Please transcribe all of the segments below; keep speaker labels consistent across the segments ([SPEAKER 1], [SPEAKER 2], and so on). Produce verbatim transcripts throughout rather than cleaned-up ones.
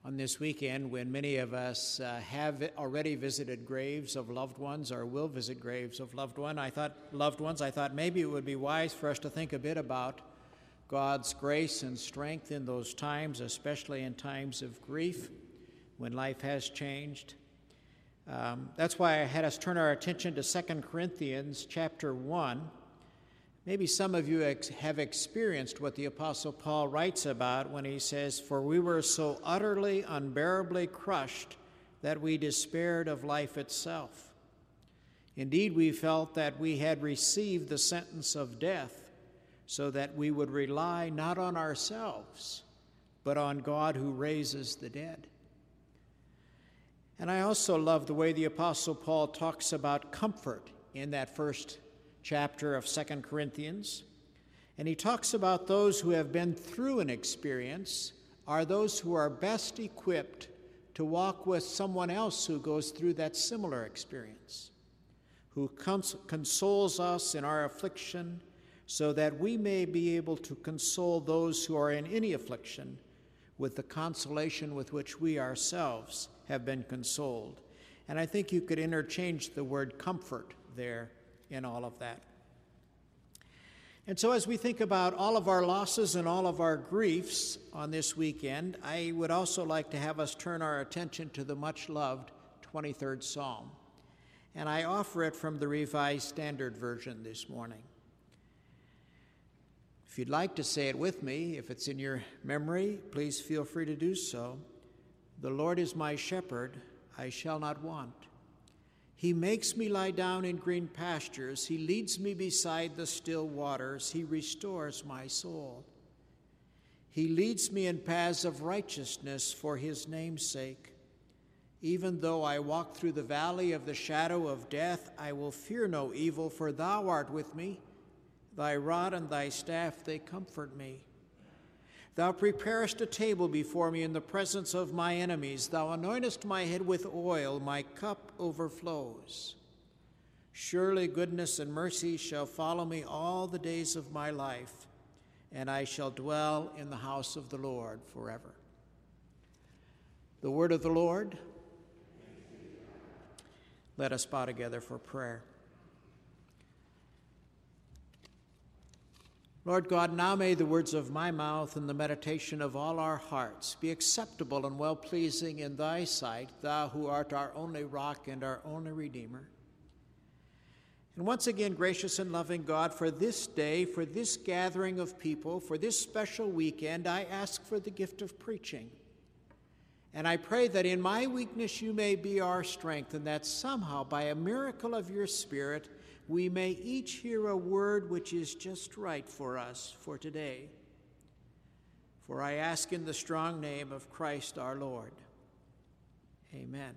[SPEAKER 1] on this weekend when many of us uh, have already visited graves of loved ones or will visit graves of loved one. I thought loved ones. I thought maybe it would be wise for us to think a bit about God's grace and strength in those times, especially in times of grief when life has changed. Um, that's why I had us turn our attention to Second Corinthians chapter one. Maybe some of you ex- have experienced what the Apostle Paul writes about when he says, "For we were so utterly, unbearably crushed that we despaired of life itself. Indeed, we felt that we had received the sentence of death, so that we would rely not on ourselves, but on God who raises the dead." And I also love the way the Apostle Paul talks about comfort in that first chapter of Second Corinthians. And he talks about those who have been through an experience are those who are best equipped to walk with someone else who goes through that similar experience, who cons- consoles us in our affliction so that we may be able to console those who are in any affliction with the consolation with which we ourselves have been consoled. And I think you could interchange the word comfort there in all of that. And so as we think about all of our losses and all of our griefs on this weekend, I would also like to have us turn our attention to the much-loved twenty-third Psalm. And I offer it from the Revised Standard Version this morning. If you'd like to say it with me, if it's in your memory, please feel free to do so. "The Lord is my shepherd, I shall not want. He makes me lie down in green pastures. He leads me beside the still waters. He restores my soul. He leads me in paths of righteousness for his name's sake. Even though I walk through the valley of the shadow of death, I will fear no evil, for thou art with me. Thy rod and thy staff, they comfort me. Thou preparest a table before me in the presence of my enemies. Thou anointest my head with oil, my cup overflows. Surely goodness and mercy shall follow me all the days of my life, and I shall dwell in the house of the Lord forever." The word of the Lord. Let us bow together for prayer. Lord God, now may the words of my mouth and the meditation of all our hearts be acceptable and well-pleasing in thy sight, thou who art our only rock and our only Redeemer. And once again, gracious and loving God, for this day, for this gathering of people, for this special weekend, I ask for the gift of preaching. And I pray that in my weakness you may be our strength, and that somehow, by a miracle of your Spirit, we may each hear a word which is just right for us for today. For I ask in the strong name of Christ our Lord. Amen.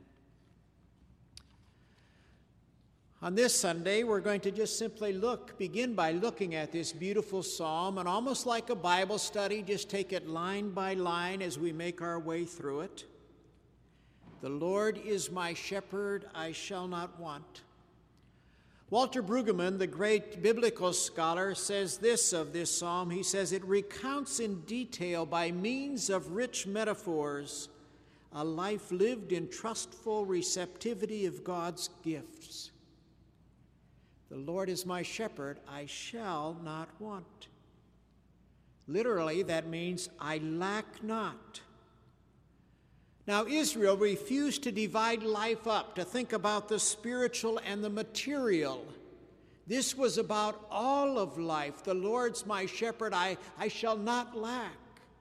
[SPEAKER 1] On this Sunday, we're going to just simply look, begin by looking at this beautiful psalm, and almost like a Bible study, just take it line by line as we make our way through it. "The Lord is my shepherd, I shall not want." Walter Brueggemann, the great biblical scholar, says this of this psalm. He says, "It recounts in detail by means of rich metaphors a life lived in trustful receptivity of God's gifts. The Lord is my shepherd, I shall not want." Literally, that means I lack not. Now, Israel refused to divide life up, to think about the spiritual and the material. This was about all of life. The Lord's my shepherd, I, I shall not lack.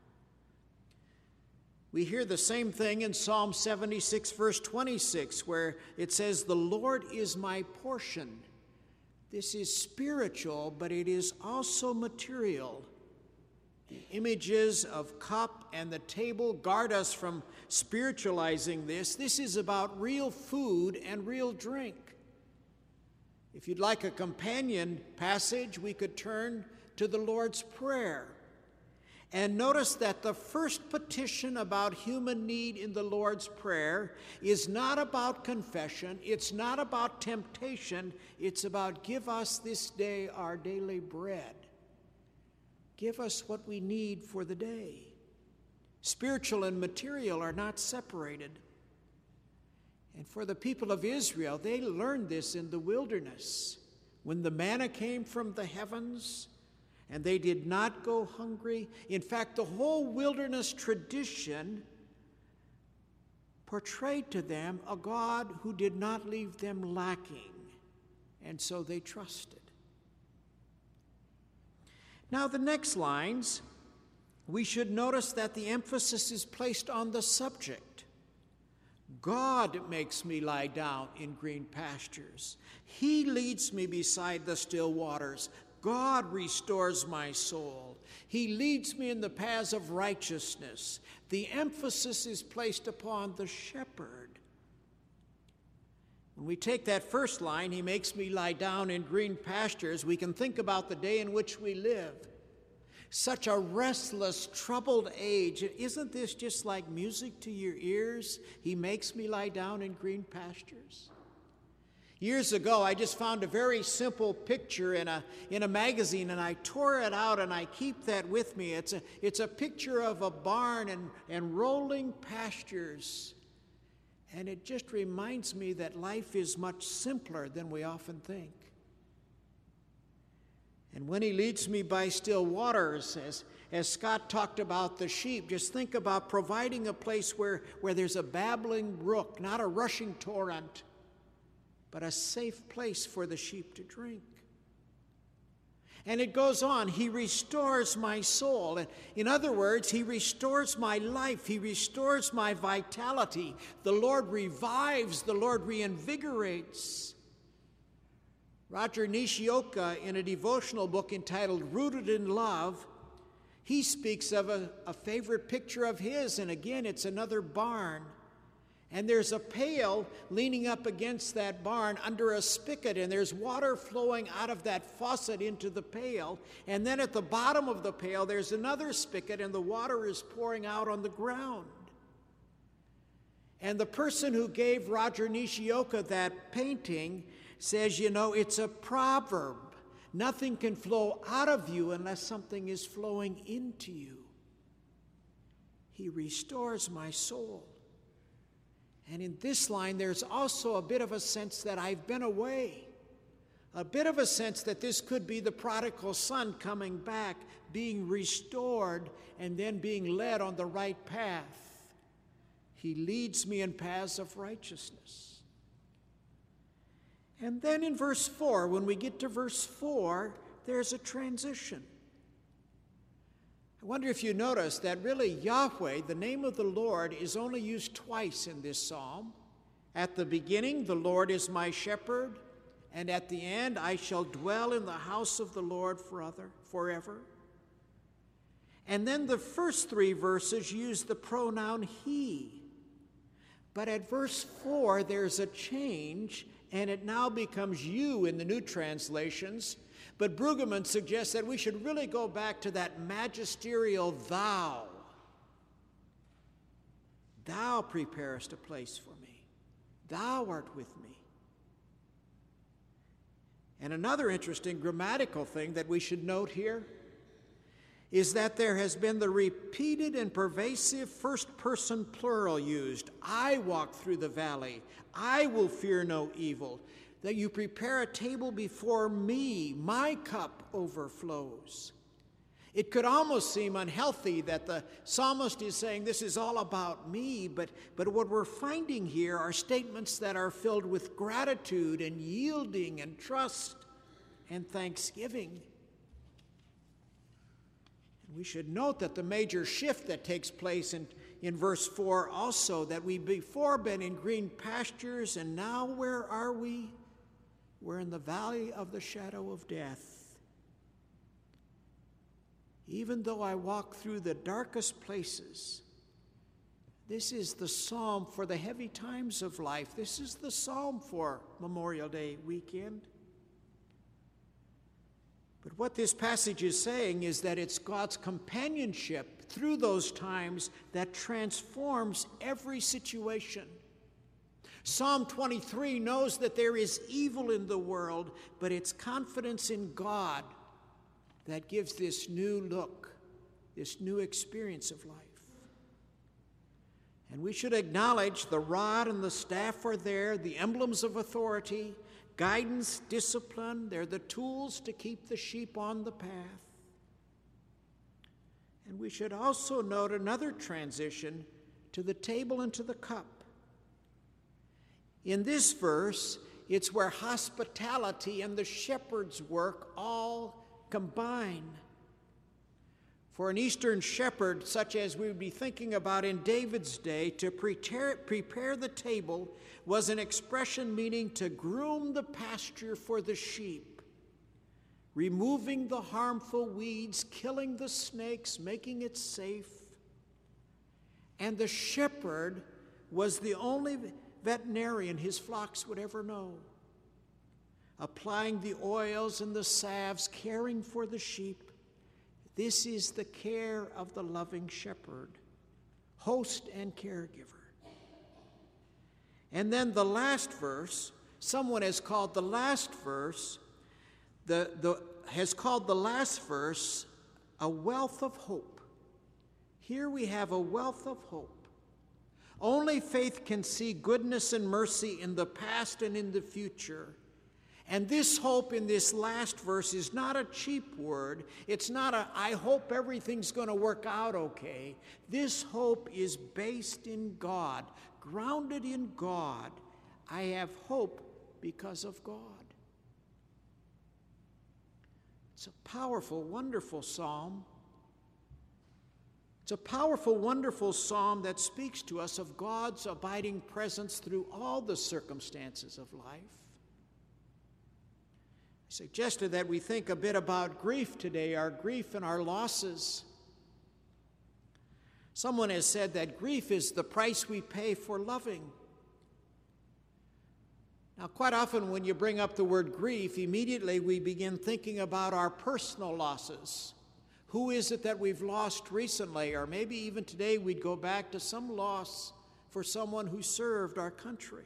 [SPEAKER 1] We hear the same thing in Psalm seventy-six, verse twenty-six, where it says, "The Lord is my portion." This is spiritual, but it is also material. The images of cup and the table guard us from spiritualizing this. This is about real food and real drink. If you'd like a companion passage, we could turn to the Lord's Prayer. And notice that the first petition about human need in the Lord's Prayer is not about confession, it's not about temptation, it's about give us this day our daily bread. Give us what we need for the day. Spiritual and material are not separated. And for the people of Israel, they learned this in the wilderness. When the manna came from the heavens, and they did not go hungry. In fact, the whole wilderness tradition portrayed to them a God who did not leave them lacking, and so they trusted. Now, the next lines, we should notice that the emphasis is placed on the subject. God makes me lie down in green pastures. He leads me beside the still waters. God restores my soul. He leads me in the paths of righteousness. The emphasis is placed upon the shepherd. When we take that first line, he makes me lie down in green pastures, we can think about the day in which we live. Such a restless, troubled age. Isn't this just like music to your ears? He makes me lie down in green pastures. Years ago, I just found a very simple picture in a, in a magazine, and I tore it out, and I keep that with me. It's a, it's a picture of a barn and, and rolling pastures. And it just reminds me that life is much simpler than we often think. And when he leads me by still waters, as, as Scott talked about the sheep, just think about providing a place where, where there's a babbling brook, not a rushing torrent, but a safe place for the sheep to drink. And it goes on, he restores my soul. And in other words, he restores my life. He restores my vitality. The Lord revives, the Lord reinvigorates. Roger Nishioka, in a devotional book entitled Rooted in Love, he speaks of a, a favorite picture of his, and again, it's another barn. And there's a pail leaning up against that barn under a spigot, and there's water flowing out of that faucet into the pail. And then at the bottom of the pail, there's another spigot, and the water is pouring out on the ground. And the person who gave Roger Nishioka that painting says, you know, it's a proverb. Nothing can flow out of you unless something is flowing into you. He restores my soul. And in this line, there's also a bit of a sense that I've been away. A bit of a sense that this could be the prodigal son coming back, being restored, and then being led on the right path. He leads me in paths of righteousness. And then in verse four, when we get to verse four, there's a transition. I wonder if you notice that really Yahweh, the name of the Lord, is only used twice in this psalm. At the beginning, the Lord is my shepherd, and at the end, I shall dwell in the house of the Lord forever. And then the first three verses use the pronoun he. But at verse four, there's a change, and it now becomes you in the new translations. But Brueggemann suggests that we should really go back to that magisterial thou. Thou preparest a place for me. Thou art with me. And another interesting grammatical thing that we should note here is that there has been the repeated and pervasive first-person plural used. I walk through the valley. I will fear no evil. That you prepare a table before me. My cup overflows. It could almost seem unhealthy that the psalmist is saying this is all about me, but, but what we're finding here are statements that are filled with gratitude and yielding and trust and thanksgiving. We should note that the major shift that takes place in, in verse four also, that we before been in green pastures, and now where are we? We're in the valley of the shadow of death. Even though I walk through the darkest places, this is the psalm for the heavy times of life. This is the psalm for Memorial Day weekend. But what this passage is saying is that it's God's companionship through those times that transforms every situation. Psalm twenty-three knows that there is evil in the world, but it's confidence in God that gives this new look, this new experience of life. And we should acknowledge the rod and the staff are there, the emblems of authority, guidance, discipline. They're the tools to keep the sheep on the path. And we should also note another transition to the table and to the cup. In this verse, it's where hospitality and the shepherd's work all combine. For an Eastern shepherd, such as we would be thinking about in David's day, to prepare, prepare the table was an expression meaning to groom the pasture for the sheep, removing the harmful weeds, killing the snakes, making it safe. And the shepherd was the only veterinarian his flocks would ever know, applying the oils and the salves, caring for the sheep. This is the care of the loving shepherd, host and caregiver. And then the last verse, someone has called the last verse, the, the, has called the last verse a wealth of hope. Here we have a wealth of hope. Only faith can see goodness and mercy in the past and in the future. And this hope in this last verse is not a cheap word. It's not a, I hope everything's going to work out okay. This hope is based in God, grounded in God. I have hope because of God. It's a powerful, wonderful psalm. It's a powerful, wonderful psalm that speaks to us of God's abiding presence through all the circumstances of life. I suggested that we think a bit about grief today, our grief and our losses. Someone has said that grief is the price we pay for loving. Now, quite often when you bring up the word grief, immediately we begin thinking about our personal losses. Who is it that we've lost recently? Or maybe even today we'd go back to some loss for someone who served our country.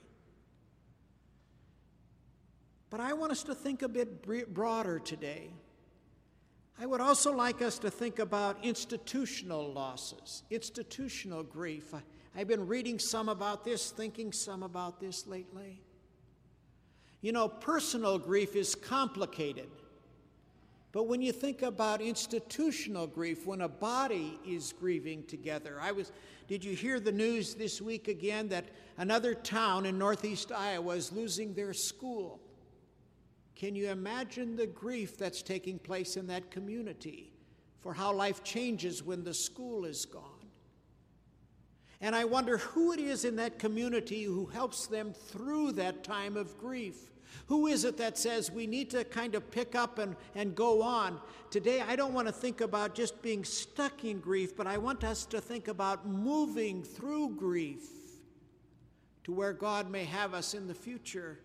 [SPEAKER 1] But I want us to think a bit broader today. I would also like us to think about institutional losses, institutional grief. I've been reading some about this, thinking some about this lately. You know, personal grief is complicated. But when you think about institutional grief, when a body is grieving together, I was, did you hear the news this week again that another town in northeast Iowa is losing their school? Can you imagine the grief that's taking place in that community for how life changes when the school is gone? And I wonder who it is in that community who helps them through that time of grief. Who is it that says we need to kind of pick up and, and go on? Today, I don't want to think about just being stuck in grief, but I want us to think about moving through grief to where God may have us in the future.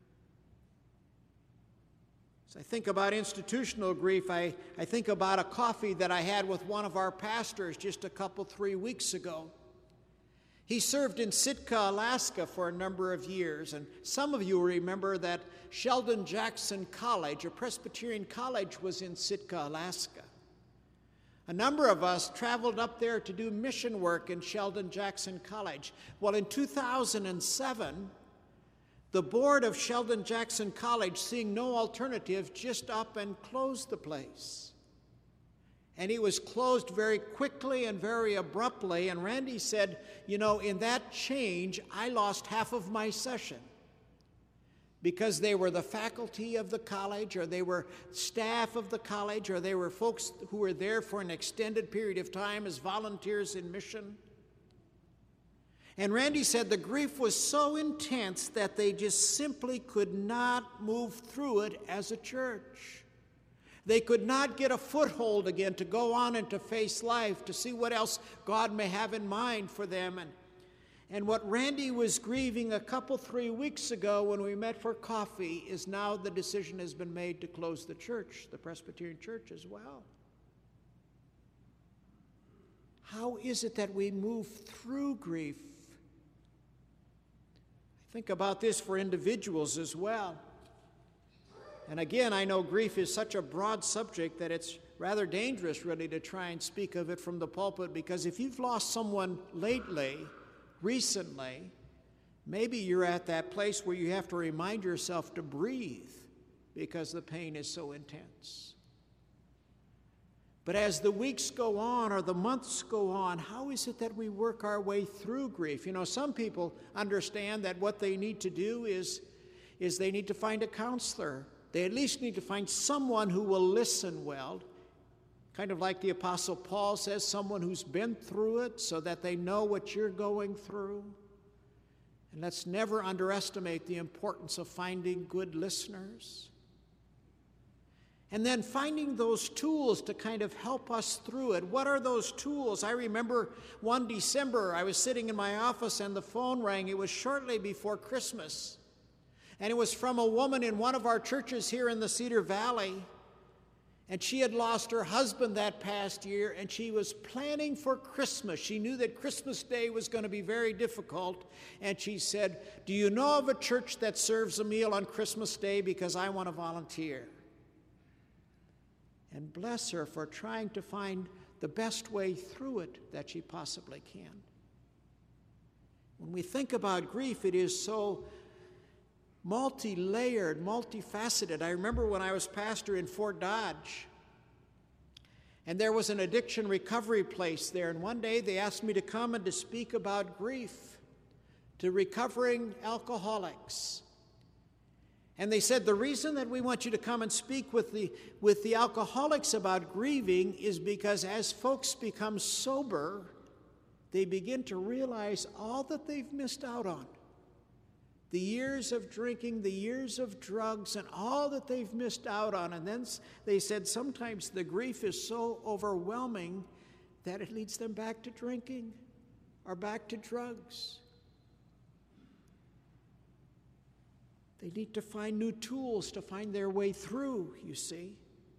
[SPEAKER 1] As I think about institutional grief, I, I think about a coffee that I had with one of our pastors just a couple, three weeks ago. He served in Sitka, Alaska for a number of years, and some of you remember that Sheldon Jackson College, a Presbyterian college, was in Sitka, Alaska. A number of us traveled up there to do mission work in Sheldon Jackson College. Well, in two thousand seven, the board of Sheldon Jackson College, seeing no alternative, just up and closed the place. And it was closed very quickly and very abruptly. And Randy said, you know, in that change, I lost half of my session because they were the faculty of the college, or they were staff of the college, or they were folks who were there for an extended period of time as volunteers in mission. And Randy said the grief was so intense that they just simply could not move through it as a church. They could not get a foothold again to go on and to face life, to see what else God may have in mind for them. And, and what Randy was grieving a couple, three weeks ago when we met for coffee is now the decision has been made to close the church, the Presbyterian Church as well. How is it that we move through grief? Think about this for individuals as well. And again, I know grief is such a broad subject that it's rather dangerous really to try and speak of it from the pulpit, because if you've lost someone lately, recently, maybe you're at that place where you have to remind yourself to breathe because the pain is so intense. But as the weeks go on or the months go on, how is it that we work our way through grief? You know, some people understand that what they need to do is, is they need to find a counselor. They at least need to find someone who will listen well, kind of like the Apostle Paul says, someone who's been through it so that they know what you're going through. And let's never underestimate the importance of finding good listeners. And then finding those tools to kind of help us through it. What are those tools? I remember one December, I was sitting in my office and the phone rang. It was shortly before Christmas. And it was from a woman in one of our churches here in the Cedar Valley. And she had lost her husband that past year, and she was planning for Christmas. She knew that Christmas Day was going to be very difficult. And she said, "Do you know of a church that serves a meal on Christmas Day? Because I want to volunteer." And bless her for trying to find the best way through it that she possibly can. When we think about grief, it is so multi-layered, multifaceted. I remember when I was pastor in Fort Dodge, and there was an addiction recovery place there, and one day they asked me to come and to speak about grief to recovering alcoholics. And they said, the reason that we want you to come and speak with the, with the alcoholics about grieving is because as folks become sober, they begin to realize all that they've missed out on. The years of drinking, the years of drugs, and all that they've missed out on. And then they said sometimes the grief is so overwhelming that it leads them back to drinking or back to drugs. They need to find new tools to find their way through, you see.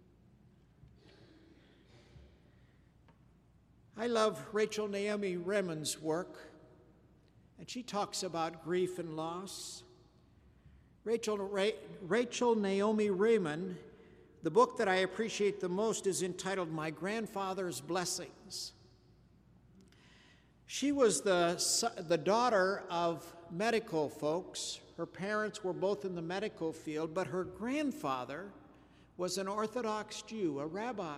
[SPEAKER 1] I love Rachel Naomi Remen's work, and she talks about grief and loss. Rachel, Ra- Rachel Naomi Remen, the book that I appreciate the most is entitled My Grandfather's Blessings. She was the, the daughter of medical folks. Her parents were both in the medical field, but her grandfather was an Orthodox Jew, a rabbi.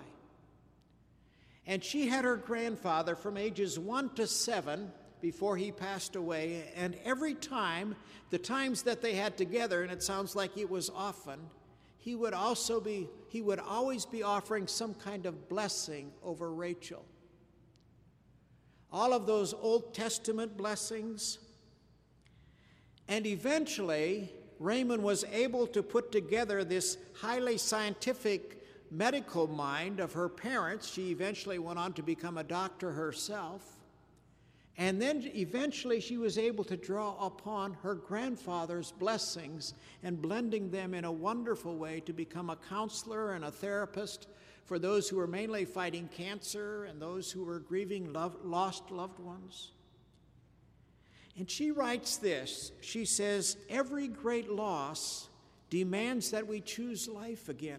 [SPEAKER 1] And she had her grandfather from ages one to seven before he passed away, and every time, the times that they had together, and it sounds like it was often, he would also be, he would always be offering some kind of blessing over Rachel. All of those Old Testament blessings. And eventually, Remen was able to put together this highly scientific medical mind of her parents. She eventually went on to become a doctor herself. And then eventually she was able to draw upon her grandfather's blessings and blending them in a wonderful way to become a counselor and a therapist for those who were mainly fighting cancer and those who were grieving love, lost loved ones. And she writes this. She says, every great loss demands that we choose life again.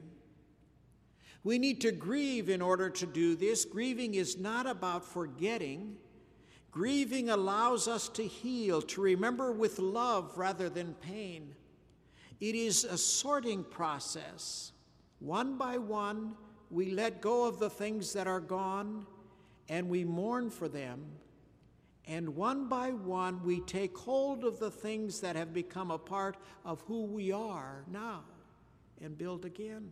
[SPEAKER 1] We need to grieve in order to do this. Grieving is not about forgetting. Grieving allows us to heal, to remember with love rather than pain. It is a sorting process. One by one, we let go of the things that are gone, and we mourn for them. And one by one, we take hold of the things that have become a part of who we are now and build again.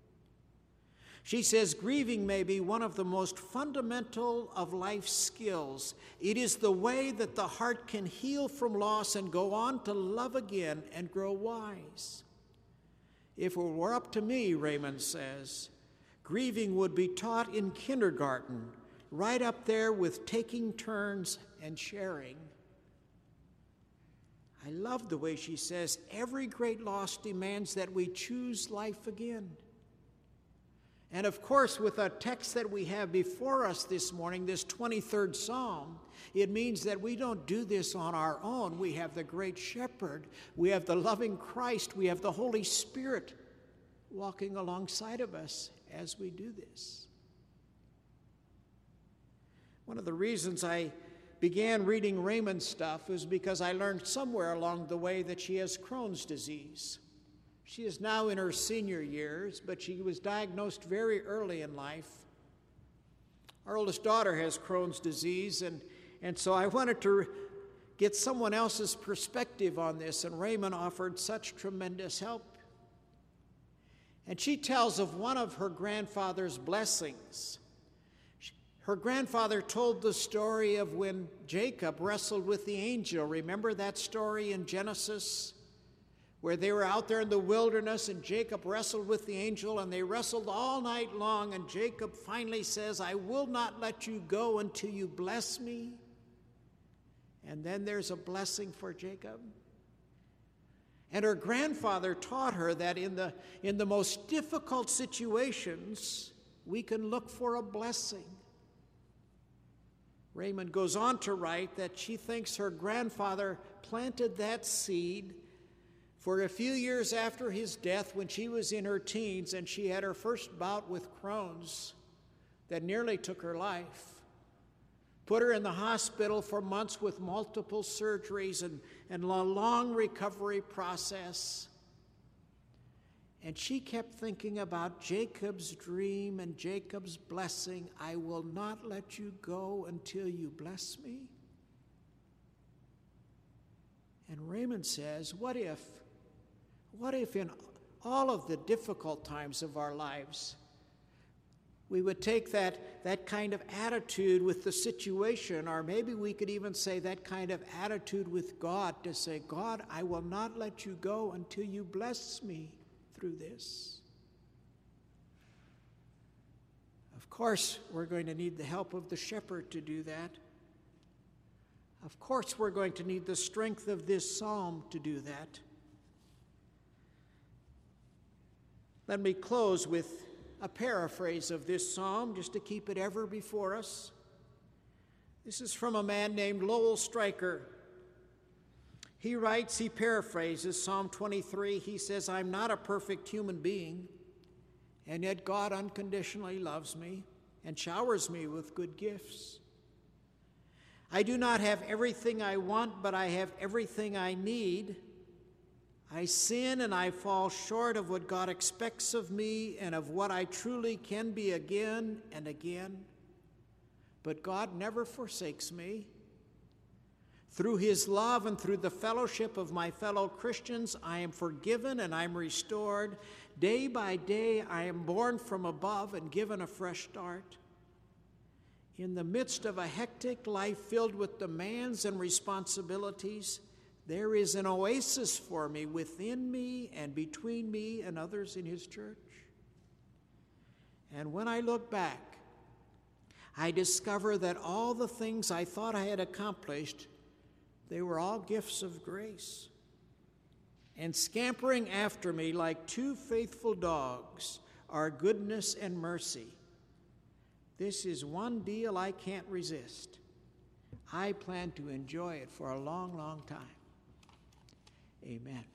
[SPEAKER 1] She says, grieving may be one of the most fundamental of life's skills. It is the way that the heart can heal from loss and go on to love again and grow wise. If it were up to me, Remen says, grieving would be taught in kindergarten, right up there with taking turns and sharing. I love the way she says, every great loss demands that we choose life again. And of course, with a text that we have before us this morning, this twenty-third Psalm, it means that we don't do this on our own. We have the great shepherd. We have the loving Christ. We have the Holy Spirit walking alongside of us as we do this. One of the reasons I began reading Raymond's stuff was because I learned somewhere along the way that she has Crohn's disease. She is now in her senior years, but she was diagnosed very early in life. Our oldest daughter has Crohn's disease, and, and so I wanted to get someone else's perspective on this, and Raymond offered such tremendous help. And she tells of one of her grandfather's blessings. Her grandfather told the story of when Jacob wrestled with the angel. Remember that story in Genesis? Where they were out there in the wilderness and Jacob wrestled with the angel, and they wrestled all night long, and Jacob finally says, I will not let you go until you bless me. And then there's a blessing for Jacob. And her grandfather taught her that in the, in the most difficult situations, we can look for a blessing. Raymond goes on to write that she thinks her grandfather planted that seed for a few years after his death, when she was in her teens and she had her first bout with Crohn's that nearly took her life. Put her in the hospital for months with multiple surgeries and, and a long recovery process. And she kept thinking about Jacob's dream and Jacob's blessing. I will not let you go until you bless me. And Raymond says, what if, what if in all of the difficult times of our lives, we would take that, that kind of attitude with the situation, or maybe we could even say that kind of attitude with God, to say, God, I will not let you go until you bless me through this. Of course, we're going to need the help of the shepherd to do that. Of course, we're going to need the strength of this psalm to do that. Let me close with a paraphrase of this psalm, just to keep it ever before us. This is from a man named Lowell Stryker. He writes, he paraphrases Psalm twenty-three. He says, I'm not a perfect human being, and yet God unconditionally loves me and showers me with good gifts. I do not have everything I want, but I have everything I need. I sin and I fall short of what God expects of me and of what I truly can be again and again. But God never forsakes me. Through his love and through the fellowship of my fellow Christians, I am forgiven and I'm restored. Day by day, I am born from above and given a fresh start. In the midst of a hectic life filled with demands and responsibilities, there is an oasis for me within me and between me and others in his church. And when I look back, I discover that all the things I thought I had accomplished, they were all gifts of grace. And scampering after me like two faithful dogs are goodness and mercy. This is one deal I can't resist. I plan to enjoy it for a long, long time. Amen.